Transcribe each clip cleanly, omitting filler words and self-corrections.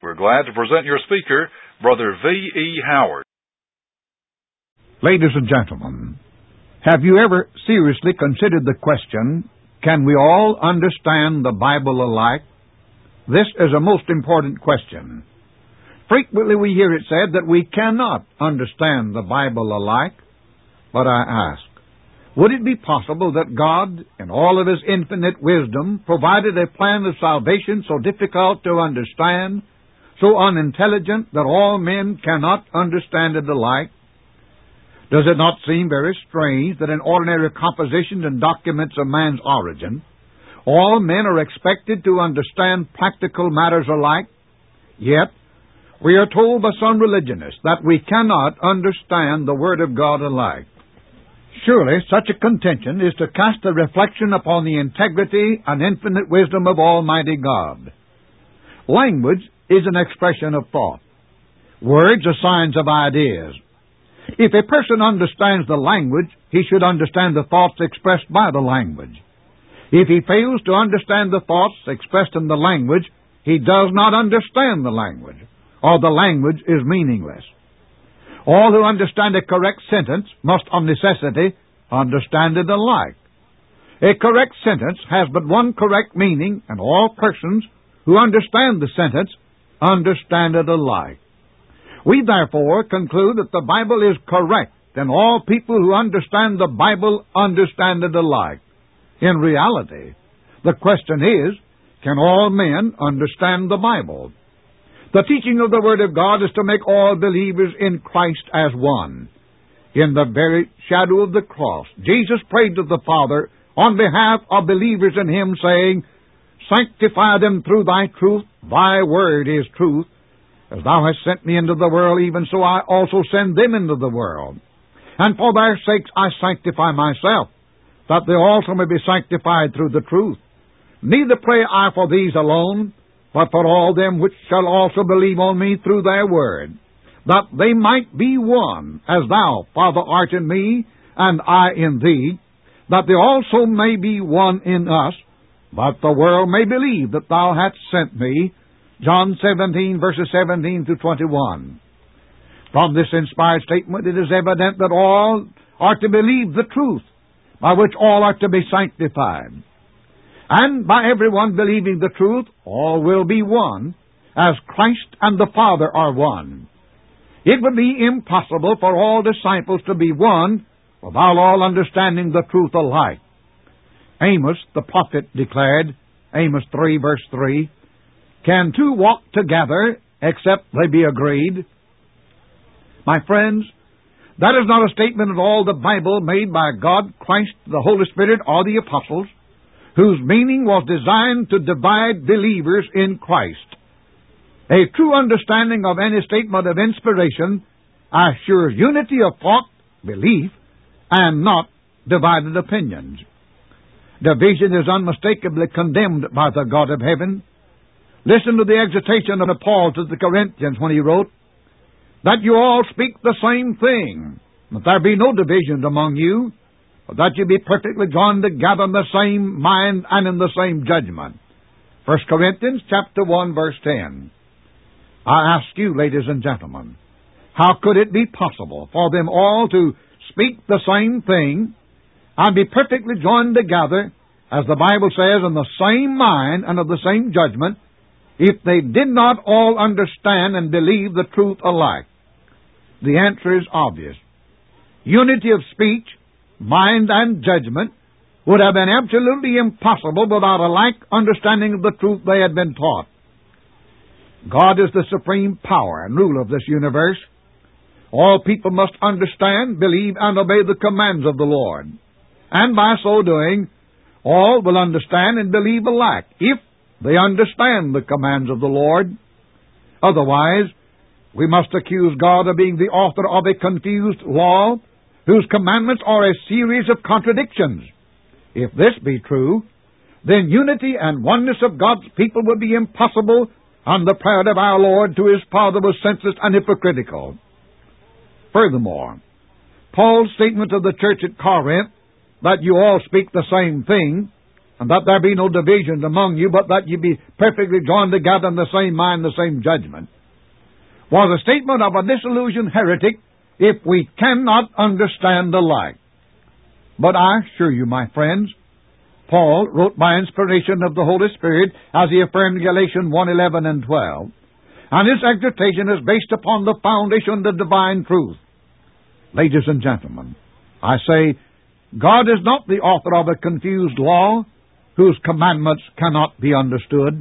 We're glad to present your speaker, Brother V.E. Howard. Ladies and gentlemen, have you ever seriously considered the question, can we all understand the Bible alike? This is a most important question. Frequently we hear it said that we cannot understand the Bible alike. But I ask, would it be possible that God, in all of His infinite wisdom, provided a plan of salvation so difficult to understand, so unintelligent that all men cannot understand it alike? Does it not seem very strange that in ordinary compositions and documents of man's origin, all men are expected to understand practical matters alike? Yet, we are told by some religionists that we cannot understand the Word of God alike. Surely such a contention is to cast a reflection upon the integrity and infinite wisdom of Almighty God. Language is an expression of thought. Words are signs of ideas. If a person understands the language, he should understand the thoughts expressed by the language. If he fails to understand the thoughts expressed in the language, he does not understand the language, or the language is meaningless. All who understand a correct sentence must of necessity understand it alike. A correct sentence has but one correct meaning, and all persons who understand the sentence understand it alike. We therefore conclude that the Bible is correct, and all people who understand the Bible understand it alike. In reality, the question is, can all men understand the Bible? The teaching of the Word of God is to make all believers in Christ as one. In the very shadow of the cross, Jesus prayed to the Father on behalf of believers in Him, saying, "Sanctify them through Thy truth. Thy Word is truth. As Thou hast sent me into the world, even so I also send them into the world. And for their sakes I sanctify myself, that they also may be sanctified through the truth. Neither pray I for these alone, but for all them which shall also believe on me through their word, that they might be one, as Thou, Father, art in me, and I in Thee, that they also may be one in us, that the world may believe that Thou hast sent me." John 17, verses 17 to 21. From this inspired statement, it is evident that all are to believe the truth, by which all are to be sanctified. And by everyone believing the truth, all will be one, as Christ and the Father are one. It would be impossible for all disciples to be one without all understanding the truth alike. Amos, the prophet, declared, Amos 3, verse 3, "Can two walk together except they be agreed?" My friends, that is not a statement of all the Bible made by God, Christ, the Holy Spirit, or the apostles, whose meaning was designed to divide believers in Christ. A true understanding of any statement of inspiration assures unity of thought, belief, and not divided opinions. Division is unmistakably condemned by the God of heaven. Listen to the exhortation of Paul to the Corinthians when he wrote, "That you all speak the same thing, that there be no divisions among you, but that you be perfectly joined together in the same mind and in the same judgment." 1 Corinthians chapter 1, verse 10. I ask you, ladies and gentlemen, how could it be possible for them all to speak the same thing and be perfectly joined together, as the Bible says, in the same mind and of the same judgment, if they did not all understand and believe the truth alike? The answer is obvious. Unity of speech, mind, and judgment would have been absolutely impossible without a like understanding of the truth they had been taught. God is the supreme power and ruler of this universe. All people must understand, believe, and obey the commands of the Lord. And by so doing, all will understand and believe alike, if they understand the commands of the Lord. Otherwise, we must accuse God of being the author of a confused law, whose commandments are a series of contradictions. If this be true, then unity and oneness of God's people would be impossible, and the prayer of our Lord to His Father was senseless and hypocritical. Furthermore, Paul's statement of the church at Corinth, that you all speak the same thing, and that there be no divisions among you, but that ye be perfectly joined together in the same mind, the same judgment, was a statement of a disillusioned heretic if we cannot understand the like. But I assure you, my friends, Paul wrote by inspiration of the Holy Spirit, as he affirmed in Galatians 1:11 and 12, and his exhortation is based upon the foundation of the divine truth. Ladies and gentlemen, I say, God is not the author of a confused law whose commandments cannot be understood.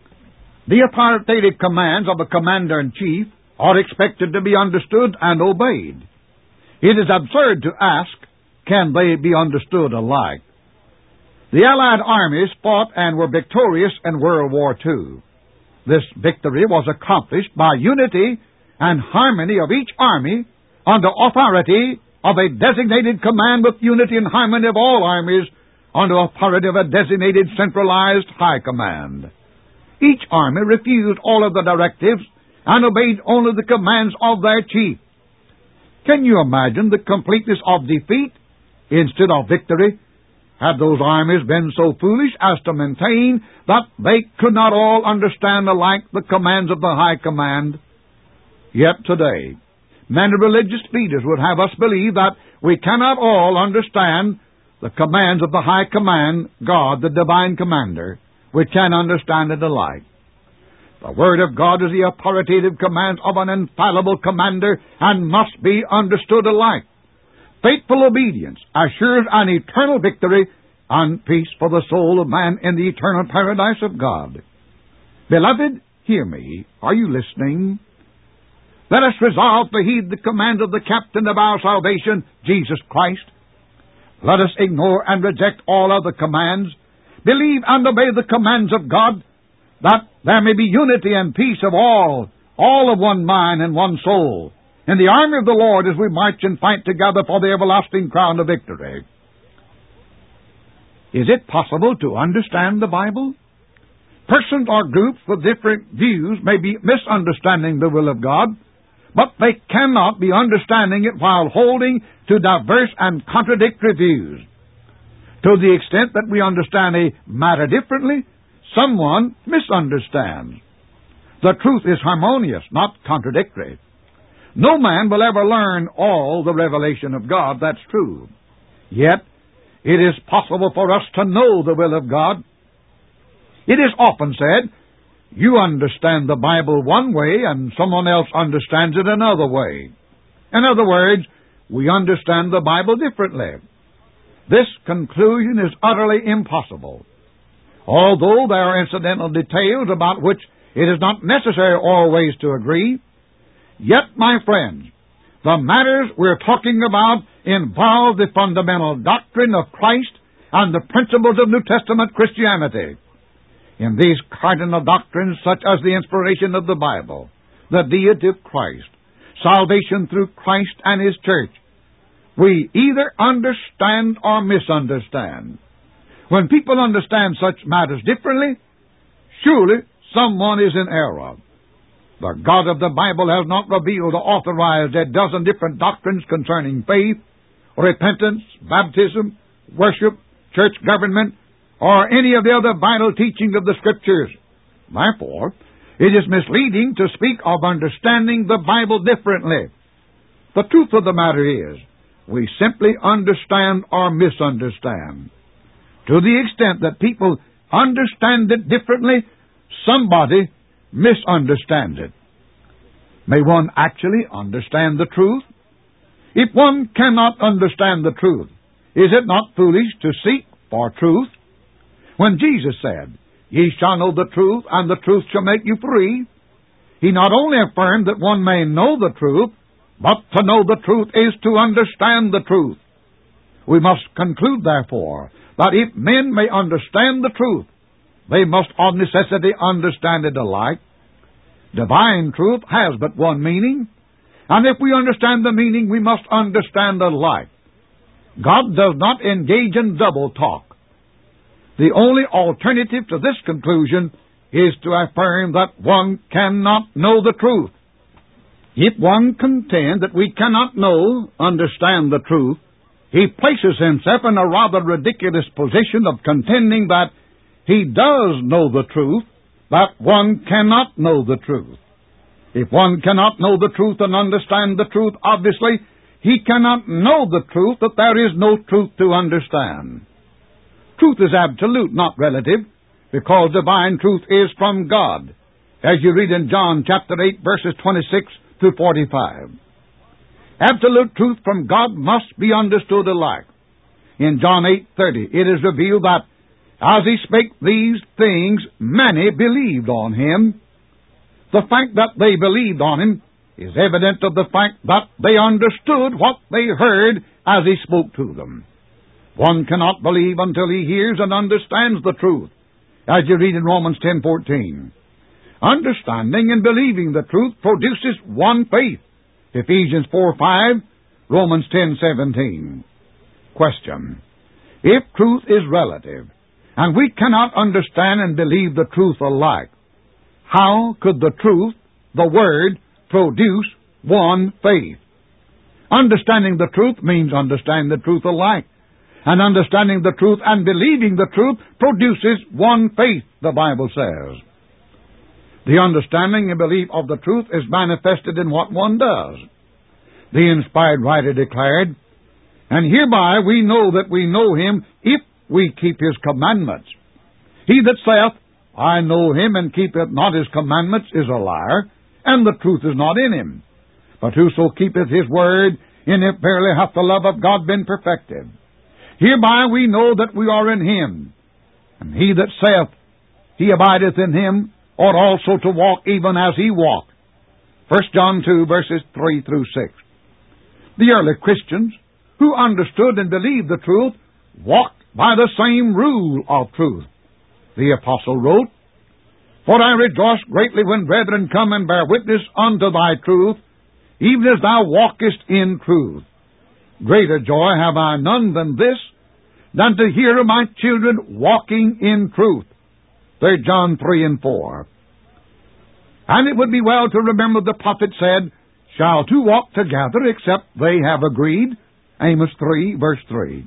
The authoritative commands of a commander-in-chief are expected to be understood and obeyed. It is absurd to ask, can they be understood alike? The Allied armies fought and were victorious in World War II. This victory was accomplished by unity and harmony of each army under authority of a designated command, with unity and harmony of all armies under authority of a designated centralized high command. Each army refused all of the directives and obeyed only the commands of their chief. Can you imagine the completeness of defeat instead of victory had those armies been so foolish as to maintain that they could not all understand alike the commands of the high command? Yet today, many religious leaders would have us believe that we cannot all understand the commands of the high command, God, the divine commander. We can understand it alike. The Word of God is the authoritative command of an infallible commander and must be understood alike. Faithful obedience assures an eternal victory and peace for the soul of man in the eternal paradise of God. Beloved, hear me. Are you listening? Let us resolve to heed the command of the captain of our salvation, Jesus Christ. Let us ignore and reject all other commands. Believe and obey the commands of God, that there may be unity and peace of all of one mind and one soul, in the army of the Lord as we march and fight together for the everlasting crown of victory. Is it possible to understand the Bible? Persons or groups with different views may be misunderstanding the will of God, but they cannot be understanding it while holding to diverse and contradictory views. To the extent that we understand a matter differently, someone misunderstands. The truth is harmonious, not contradictory. No man will ever learn all the revelation of God, that's true. Yet, it is possible for us to know the will of God. It is often said, you understand the Bible one way and someone else understands it another way. In other words, we understand the Bible differently. This conclusion is utterly impossible. Although there are incidental details about which it is not necessary always to agree, yet, my friends, the matters we're talking about involve the fundamental doctrine of Christ and the principles of New Testament Christianity. In these cardinal doctrines, such as the inspiration of the Bible, the deity of Christ, salvation through Christ and His church, we either understand or misunderstand. When people understand such matters differently, surely someone is in error. The God of the Bible has not revealed or authorized a dozen different doctrines concerning faith, repentance, baptism, worship, church government, or any of the other vital teachings of the Scriptures. Therefore, it is misleading to speak of understanding the Bible differently. The truth of the matter is, we simply understand or misunderstand. To the extent that people understand it differently, somebody misunderstands it. May one actually understand the truth? If one cannot understand the truth, is it not foolish to seek for truth? When Jesus said, "Ye shall know the truth, and the truth shall make you free," He not only affirmed that one may know the truth, but to know the truth is to understand the truth. We must conclude, therefore, that if men may understand the truth, they must of necessity understand it alike. Divine truth has but one meaning, and if we understand the meaning, we must understand alike. God does not engage in double talk. The only alternative to this conclusion is to affirm that one cannot know the truth. If one contends that we cannot know, understand the truth, he places himself in a rather ridiculous position of contending that he does know the truth, that one cannot know the truth. If one cannot know the truth and understand the truth, obviously, he cannot know the truth, that there is no truth to understand. Truth is absolute, not relative, because divine truth is from God, as you read in John chapter 8, verses 26 through 45. Absolute truth from God must be understood alike. In John 8:30, it is revealed that as he spake these things, many believed on him. The fact that they believed on him is evident of the fact that they understood what they heard as he spoke to them. One cannot believe until he hears and understands the truth, as you read in Romans 10:14. Understanding and believing the truth produces one faith, Ephesians 4:5, Romans 10:17. Question: if truth is relative, and we cannot understand and believe the truth alike, how could the truth, the Word, produce one faith? Understanding the truth means understanding the truth alike. And understanding the truth and believing the truth produces one faith, the Bible says. The understanding and belief of the truth is manifested in what one does. The inspired writer declared, "And hereby we know that we know him if we keep his commandments. He that saith, I know him, and keepeth not his commandments, is a liar, and the truth is not in him. But whoso keepeth his word, in him verily hath the love of God been perfected. Hereby we know that we are in him. And he that saith, he abideth in him, ought also to walk even as he walked." 1 John 2, verses 3 through 6. The early Christians, who understood and believed the truth, walked by the same rule of truth. The apostle wrote, "For I rejoice greatly when brethren come and bear witness unto thy truth, even as thou walkest in truth. Greater joy have I none than this, than to hear of my children walking in truth." 3 John 3 and 4. And it would be well to remember the prophet said, "Shall two walk together except they have agreed?" Amos 3, verse 3.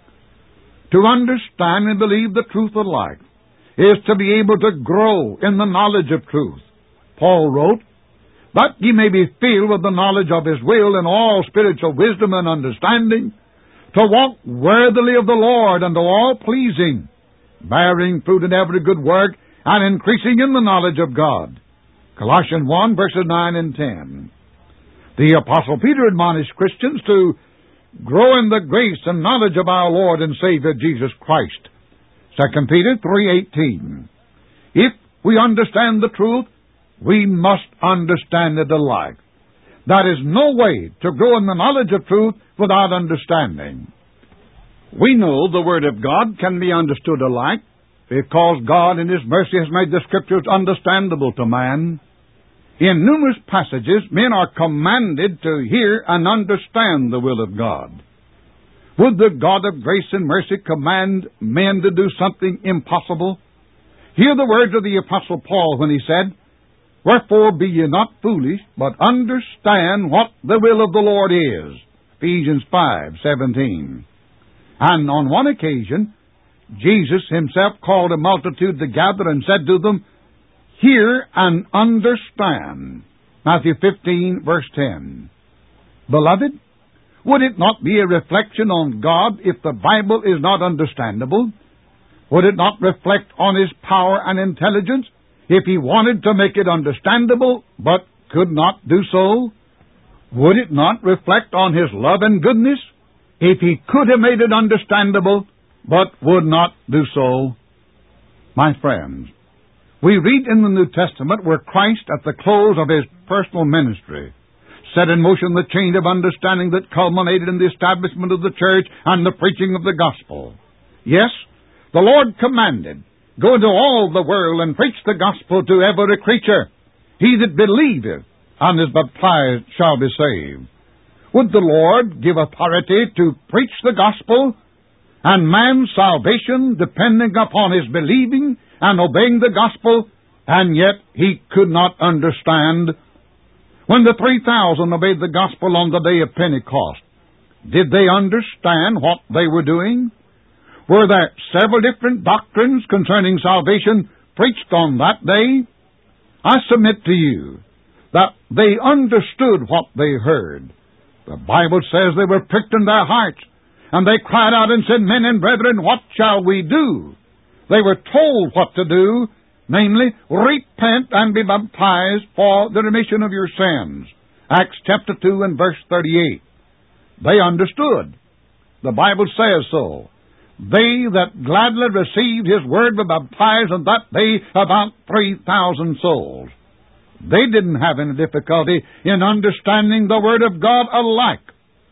To understand and believe the truth alike is to be able to grow in the knowledge of truth. Paul wrote, "That ye may be filled with the knowledge of his will in all spiritual wisdom and understanding, to walk worthily of the Lord unto all pleasing, bearing fruit in every good work, and increasing in the knowledge of God." Colossians 1, verses 9 and 10. The Apostle Peter admonished Christians to grow in the grace and knowledge of our Lord and Savior Jesus Christ. 2 Peter 3:18. If we understand the truth, we must understand it alike. There is no way to grow in the knowledge of truth without understanding. We know the Word of God can be understood alike because God in His mercy has made the Scriptures understandable to man. In numerous passages, men are commanded to hear and understand the will of God. Would the God of grace and mercy command men to do something impossible? Hear the words of the Apostle Paul when he said, "Wherefore be ye not foolish, but understand what the will of the Lord is." Ephesians 5:17. And on one occasion, Jesus Himself called a multitude together and said to them, "Hear and understand." Matthew 15, verse 10. Beloved, would it not be a reflection on God if the Bible is not understandable? Would it not reflect on His power and intelligence if He wanted to make it understandable but could not do so? Would it not reflect on His love and goodness if He could have made it understandable but would not do so? My friends, we read in the New Testament where Christ, at the close of His personal ministry, set in motion the chain of understanding that culminated in the establishment of the church and the preaching of the gospel. Yes, the Lord commanded, "Go into all the world and preach the gospel to every creature. He that believeth and is baptized shall be saved." Would the Lord give authority to preach the gospel and man's salvation depending upon his believing and obeying the gospel, and yet he could not understand? When the 3,000 obeyed the gospel on the day of Pentecost, Did they understand what they were doing? Were there several different doctrines concerning salvation preached on that day? I submit to you that they understood what they heard. The Bible says they were pricked in their hearts, and they cried out and said, Men and brethren, what shall we do? They were told what to do, namely, repent and be baptized for the remission of your sins. Acts chapter 2 and verse 38. They understood. The Bible says so. They that gladly received His word were baptized, and that day about 3,000 souls. They didn't have any difficulty in understanding the Word of God alike.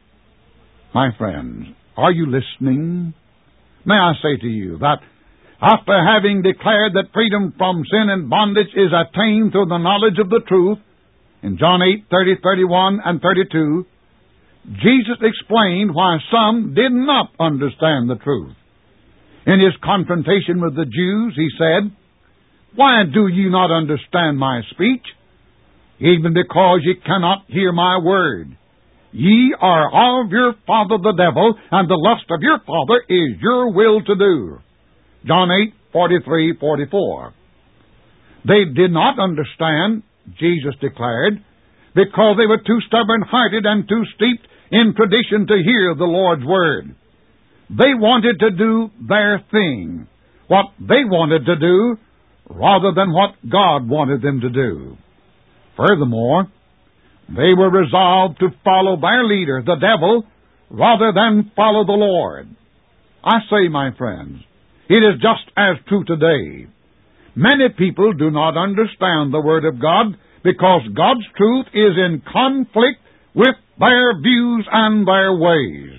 My friends, are you listening? May I say to you that after having declared that freedom from sin and bondage is attained through the knowledge of the truth, in John 8:30, 31, and 32, Jesus explained why some did not understand the truth. In His confrontation with the Jews, He said, Why do ye not understand my speech? Even because ye cannot hear my word. Ye are of your father the devil, and the lust of your father is your will to do. John 8:43, 44. They did not understand, Jesus declared, because they were too stubborn-hearted and too steeped in tradition to hear the Lord's word. They wanted to do their thing, what they wanted to do, rather than what God wanted them to do. Furthermore, they were resolved to follow their leader, the devil, rather than follow the Lord. I say, my friends, it is just as true today. Many people do not understand the Word of God because God's truth is in conflict with their views and their ways.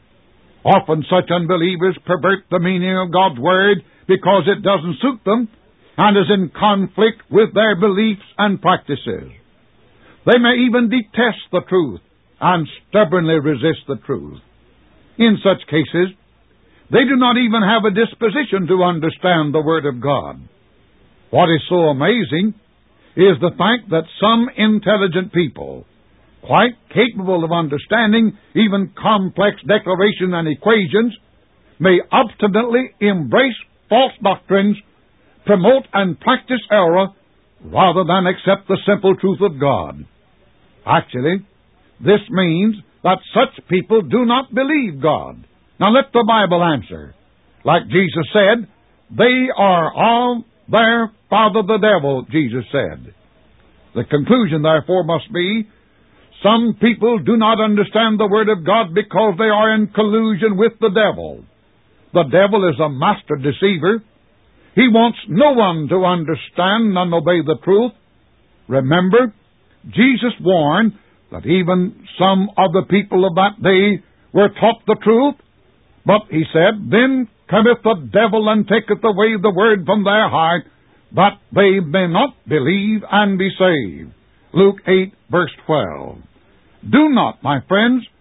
Often such unbelievers pervert the meaning of God's Word because it doesn't suit them and is in conflict with their beliefs and practices. They may even detest the truth and stubbornly resist the truth. In such cases, they do not even have a disposition to understand the Word of God. What is so amazing is the fact that some intelligent people, quite capable of understanding even complex declarations and equations, may obstinately embrace false doctrines, promote and practice error, rather than accept the simple truth of God. Actually, this means that such people do not believe God. Now let the Bible answer. Like Jesus said, they are of their father the devil, Jesus said. The conclusion, therefore, must be, some people do not understand the Word of God because they are in collusion with the devil. The devil is a master deceiver. He wants no one to understand and obey the truth. Remember, Jesus warned that even some of the people of that day were taught the truth, but He said, Then cometh the devil and taketh away the word from their heart, that they may not believe and be saved. Luke 8, verse 12. Do not, my friends,